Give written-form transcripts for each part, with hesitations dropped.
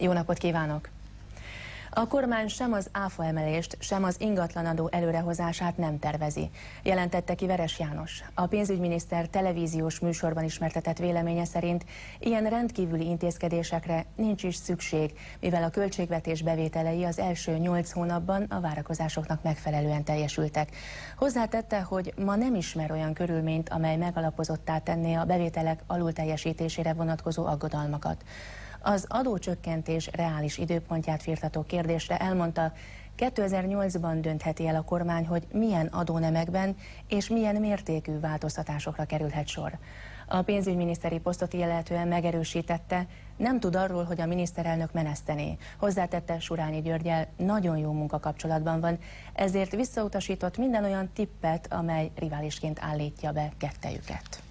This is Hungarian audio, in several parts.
Jó napot kívánok! A kormány sem az áfa emelést, sem az ingatlanadó előrehozását nem tervezi, jelentette ki Veres János. A pénzügyminiszter televíziós műsorban ismertetett véleménye szerint ilyen rendkívüli intézkedésekre nincs is szükség, mivel a költségvetés bevételei az első 8 hónapban a várakozásoknak megfelelően teljesültek. Hozzátette, hogy ma nem ismer olyan körülményt, amely megalapozottá tenné a bevételek alulteljesítésére vonatkozó aggodalmakat. Az adócsökkentés reális időpontját firtató kérdésre elmondta, 2008-ban döntheti el a kormány, hogy milyen adónemekben és milyen mértékű változtatásokra kerülhet sor. A pénzügyminiszteri posztot illetően megerősítette, nem tud arról, hogy a miniszterelnök menesztené. Hozzátette, Surányi Györggyel nagyon jó munkakapcsolatban van, ezért visszautasított minden olyan tippet, amely riválisként állítja be kettejüket.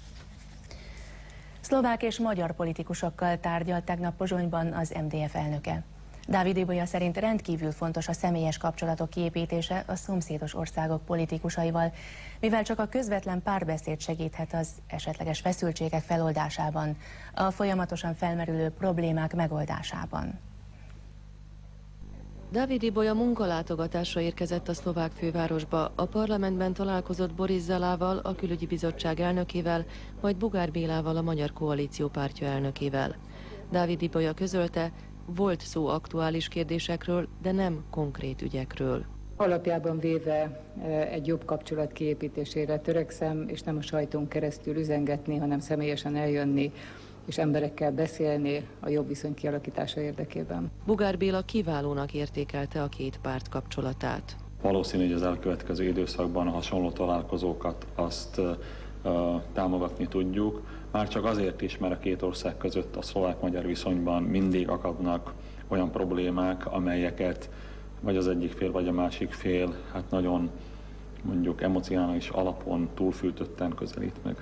Szlovák és magyar politikusokkal tárgyalt tegnap Pozsonyban az MDF elnöke. Dávid Ibolya szerint rendkívül fontos a személyes kapcsolatok kiépítése a szomszédos országok politikusaival, mivel csak a közvetlen párbeszéd segíthet az esetleges feszültségek feloldásában, a folyamatosan felmerülő problémák megoldásában. Dávid Ibolya munkalátogatásra érkezett a szlovák fővárosba, a parlamentben találkozott Boris Zalával, a külügyi bizottság elnökével, majd Bugár Bélával, a Magyar Koalíció pártja elnökével. Dávid Ibolya közölte, volt szó aktuális kérdésekről, de nem konkrét ügyekről. Alapjában véve egy jobb kapcsolat kiépítésére törekszem, és nem a sajtón keresztül üzengetni, hanem személyesen eljönni, és emberekkel beszélni a jobb viszony kialakítása érdekében. Bugár Béla kiválónak értékelte a két párt kapcsolatát. Valószínű, hogy az elkövetkező időszakban a hasonló találkozókat azt támogatni tudjuk. Már csak azért is, mert a két ország között a szlovák-magyar viszonyban mindig akadnak olyan problémák, amelyeket vagy az egyik fél, vagy a másik fél nagyon mondjuk emocionális alapon túlfűtötten közelít meg.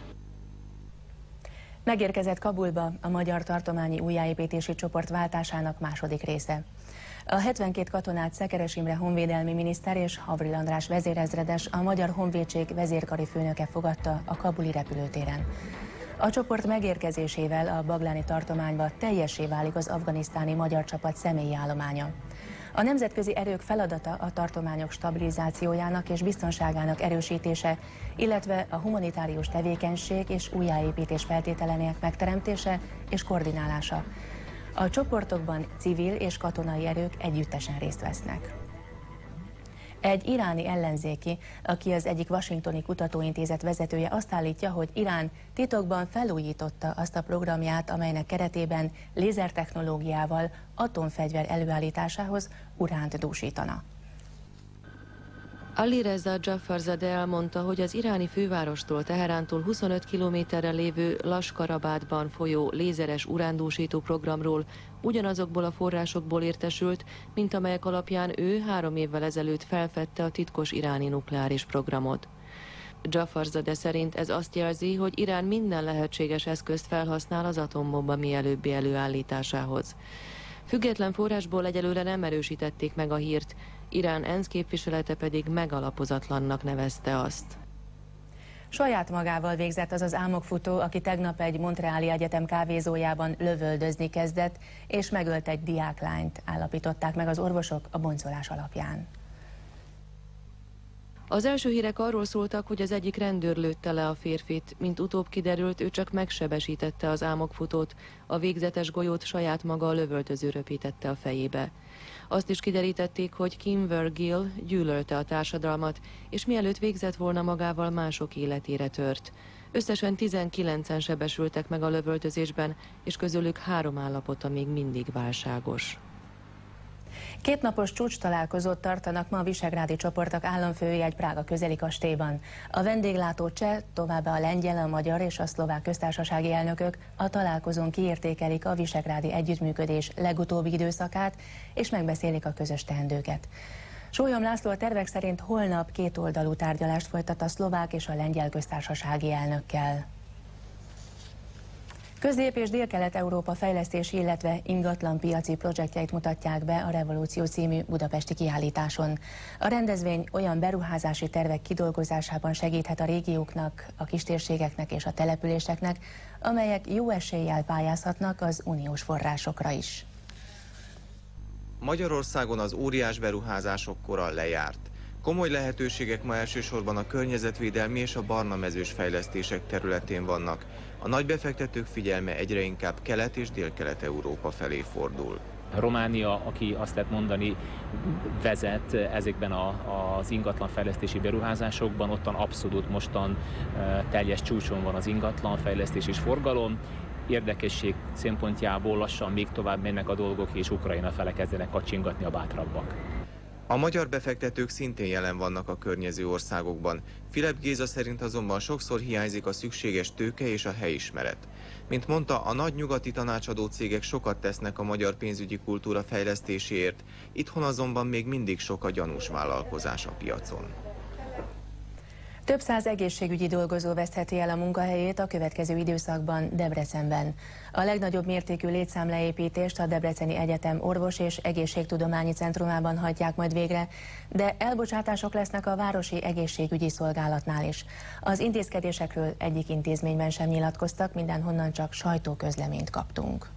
Megérkezett Kabulba a Magyar Tartományi Újjáépítési Csoport váltásának második része. A 72 katonát Szekeres Imre honvédelmi miniszter és Havril András vezérezredes, a Magyar Honvédség vezérkari főnöke fogadta a kabuli repülőtéren. A csoport megérkezésével a bagláni tartományba teljessé válik az afganisztáni magyar csapat személyi állománya. A nemzetközi erők feladata a tartományok stabilizációjának és biztonságának erősítése, illetve a humanitárius tevékenység és újjáépítés feltételeinek megteremtése és koordinálása. A csoportokban civil és katonai erők együttesen részt vesznek. Egy iráni ellenzéki, aki az egyik washingtoni kutatóintézet vezetője, azt állítja, hogy Irán titokban felújította azt a programját, amelynek keretében lézertechnológiával atomfegyver előállításához uránt dúsítana. Alireza Jafarzadeh elmondta, hogy az iráni fővárostól, Teherántól 25 kilométerre lévő Laskarabádban folyó lézeres urándúsító programról ugyanazokból a forrásokból értesült, mint amelyek alapján ő 3 évvel ezelőtt felfedte a titkos iráni nukleáris programot. Jafarzadeh szerint ez azt jelzi, hogy Irán minden lehetséges eszközt felhasznál az atombomba mielőbbi előállításához. Független forrásból egyelőre nem erősítették meg a hírt, Irán ENSZ képviselete pedig megalapozatlannak nevezte azt. Saját magával végzett az az álmokfutó, aki tegnap egy montreali egyetem kávézójában lövöldözni kezdett, és megölt egy diáklányt, állapították meg az orvosok a boncolás alapján. Az első hírek arról szóltak, hogy az egyik rendőr lőtte le a férfit, mint utóbb kiderült, ő csak megsebesítette az álmokfutót, a végzetes golyót saját maga a lövöldöző röpítette a fejébe. Azt is kiderítették, hogy Kim Vergil gyűlölte a társadalmat, és mielőtt végzett volna magával, mások életére tört. Összesen 19-en sebesültek meg a lövöldözésben, és közülük 3 állapota még mindig válságos. 2 napos csúcstalálkozót tartanak ma a visegrádi csoportok államfői egy Prága közeli kastélyban. A vendéglátó cseh, továbbá a lengyel, a magyar és a szlovák köztársasági elnökök a találkozón kiértékelik a visegrádi együttműködés legutóbbi időszakát, és megbeszélik a közös teendőket. Sólyom László a tervek szerint holnap 2 oldalú tárgyalást folytat a szlovák és a lengyel köztársasági elnökkel. Közép- és Dél-Kelet-Európa fejlesztési, illetve ingatlanpiaci projektjeit mutatják be a Revolúció című budapesti kiállításon. A rendezvény olyan beruházási tervek kidolgozásában segíthet a régióknak, a kistérségeknek és a településeknek, amelyek jó eséllyel pályázhatnak az uniós forrásokra is. Magyarországon az óriás beruházások kora lejárt. Komoly lehetőségek ma elsősorban a környezetvédelmi és a barnamezős fejlesztések területén vannak. A nagy befektetők figyelme egyre inkább Kelet- és Dél-Kelet-Európa felé fordul. Románia, aki azt lehet mondani, vezet ezekben az ingatlanfejlesztési beruházásokban, ottan abszolút mostan teljes csúcson van az ingatlanfejlesztés és forgalom. Érdekesség szempontjából lassan még tovább mennek a dolgok, és Ukrajna fele kezdenek kacsingatni a bátrabbak. A magyar befektetők szintén jelen vannak a környező országokban. Filip Géza szerint azonban sokszor hiányzik a szükséges tőke és a helyismeret. Mint mondta, a nagy nyugati tanácsadó cégek sokat tesznek a magyar pénzügyi kultúra fejlesztéséért, itthon azonban még mindig sok a gyanús vállalkozás a piacon. Több száz egészségügyi dolgozó vesztheti el a munkahelyét a következő időszakban Debrecenben. A legnagyobb mértékű létszámleépítést a Debreceni Egyetem Orvos- és Egészségtudományi Centrumában hajtják majd végre, de elbocsátások lesznek a Városi Egészségügyi Szolgálatnál is. Az intézkedésekről egyik intézményben sem nyilatkoztak, mindenhonnan csak sajtóközleményt kaptunk.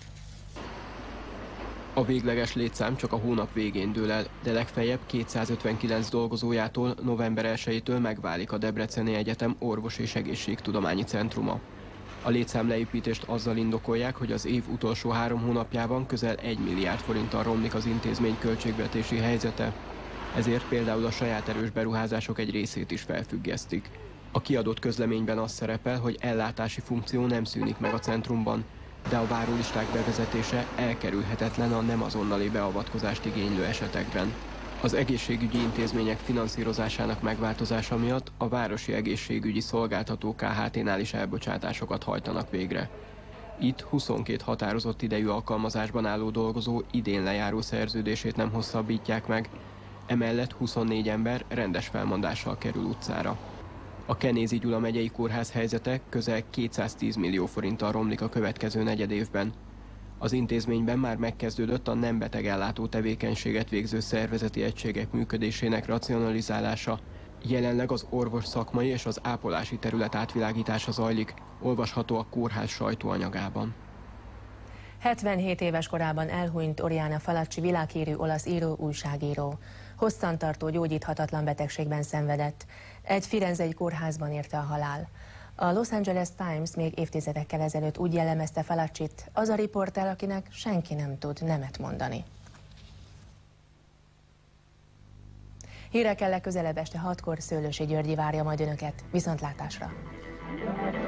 A végleges létszám csak a hónap végén dől el, de legfeljebb 259 dolgozójától november 1-től megválik a Debreceni Egyetem Orvos- és Egészségtudományi Centruma. A létszámleépítést azzal indokolják, hogy az év utolsó 3 hónapjában közel 1 milliárd forinttal romlik az intézmény költségvetési helyzete, ezért például a saját erős beruházások egy részét is felfüggesztik. A kiadott közleményben az szerepel, hogy ellátási funkció nem szűnik meg a centrumban, de a várólisták bevezetése elkerülhetetlen a nem azonnali beavatkozást igénylő esetekben. Az egészségügyi intézmények finanszírozásának megváltozása miatt a Városi Egészségügyi Szolgáltató Kft-nál is elbocsátásokat hajtanak végre. Itt 22 határozott idejű alkalmazásban álló dolgozó idén lejáró szerződését nem hosszabbítják meg, emellett 24 ember rendes felmondással kerül utcára. A Kenézi Gyula megyei kórház helyzete közel 210 millió forinttal romlik a következő negyedévben. Az intézményben már megkezdődött a nem betegellátó tevékenységet végző szervezeti egységek működésének racionalizálása. Jelenleg az orvos szakmai és az ápolási terület átvilágítása zajlik, olvasható a kórház sajtóanyagában. 77 éves korában elhunyt Oriana Fallaci világhírű olasz író, újságíró. Hosszantartó, gyógyíthatatlan betegségben szenvedett. Egy firenzei kórházban érte a halál. A Los Angeles Times még évtizedekkel ezelőtt úgy jellemezte Fallacit, az a riporter, akinek senki nem tud nemet mondani. Hírekkel legközelebb este 6-kor Szőlősi Györgyi várja majd önöket. Viszontlátásra!